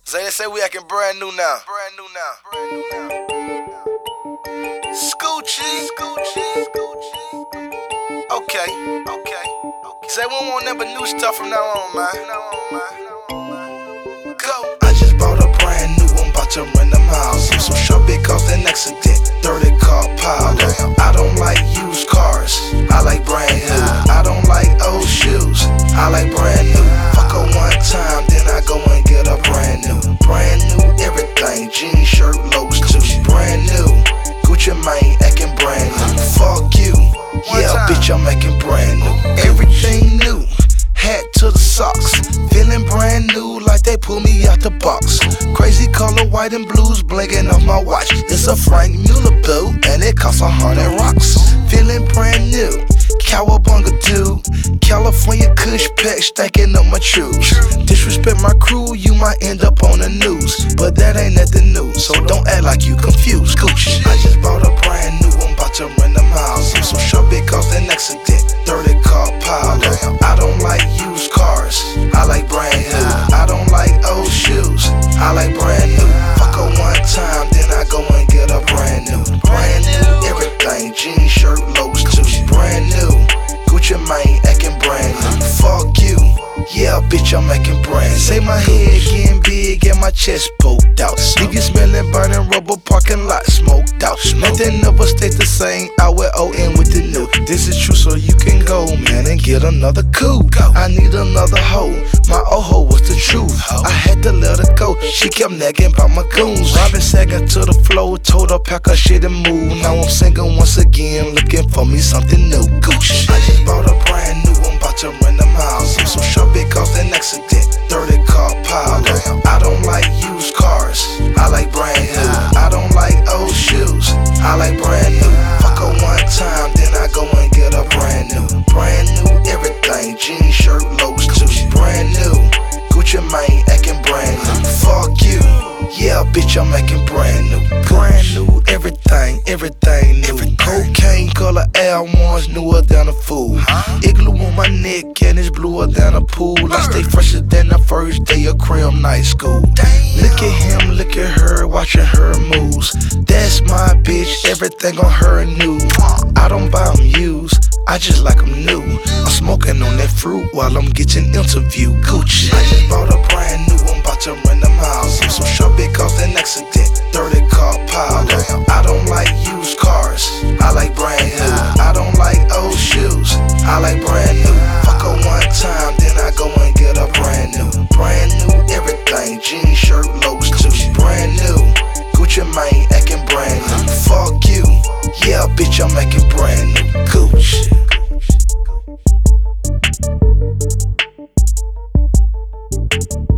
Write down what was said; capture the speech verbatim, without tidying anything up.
So they say we acting brand new now. Brand new now. Brand new now. Scoochie. Scoochie. Scoochie. Okay. Okay. Okay. Say we don't want nothing but new stuff from now on, man. From now on, man. Go. I just bought a brand new one, about to run the miles. I'm so sure because an accident, thirty car pile. I don't like used cars, I like brand new. I don't like old shoes, I like brand new. Fuck her one time, then I go and get a brand new. Brand new everything, jean shirt, lows too. Brand new, Gucci Mane acting brand new. Fuck you, yeah bitch I'm acting brand new. Everything new, hat to the socks. Feeling brand new like they pulled me out the box. Crazy color, white and blues blinking off my watch. It's a Frank Muller boot and it costs a hundred rocks. Feeling brand new, cowabunga dude. California Kush pack stacking up my shoes. Disrespect my crew, you might end up on the news. But that ain't nothing new, so don't act like you confused. Gucci. I just bought a brand new one, about to run the miles. I'm so sure because an accident, thirty car pile. I don't like used cars, I like brand new. I don't like old shoes, I like brand new. Fuck her one time, then I go and get a brand new. Brand new everything, jean shirt, lows too. Brand new, Gucci Mane acting brand new. Fuck you, yeah bitch I'm acting brand new. Say my head getting big and my chest poked out. Leave you smelling burning rubber, parking lot smoked out. Nothing ever stayed the same, I will O in with the new. This is true, so you can go man and get another coupe. I need another hoe, my old hoe was the truth. I had to let her go, she kept nagging about my goons. Robin sagging to the floor, told her pack her shit and move. Now I'm singing once again, looking for me something new. Gucci. I just bought a brand new one, about to run the miles. I'm so sure because an accident, thirty car pile. I don't like used cars, I like brand new. I don't like old shoes, I like brand new. Fuck her one time, then I go and get a brand new. Brand new everything, jean shirt, lows too. Brand new, Gucci Mane acting brand new. Fuck you, yeah bitch I'm acting brand new. Brand new everything, everything new. Cocaine color Air Ones, newer than a fool. Igloo on my neck and it's bluer than a pool. I stay fresher than the first day of Crim Night School. Look at him, look at her, watching her moves. That's my bitch, everything on her new. I don't buy them used, I just like them new. I'm smoking on that fruit while I'm getting interviewed. Gucci. I just bought a brand new one, about to run the miles. I'm so sure because an accident, thirty car pile. I don't like used cars, I like brand new. I don't like old shoes, I like brand new. Fuck her one time, then I go and get a brand new. Brand new everything, jean shirt, lows too. Brand new, Gucci Mane acting brand new. Fuck you, yeah bitch I'm acting brand new. Gucci.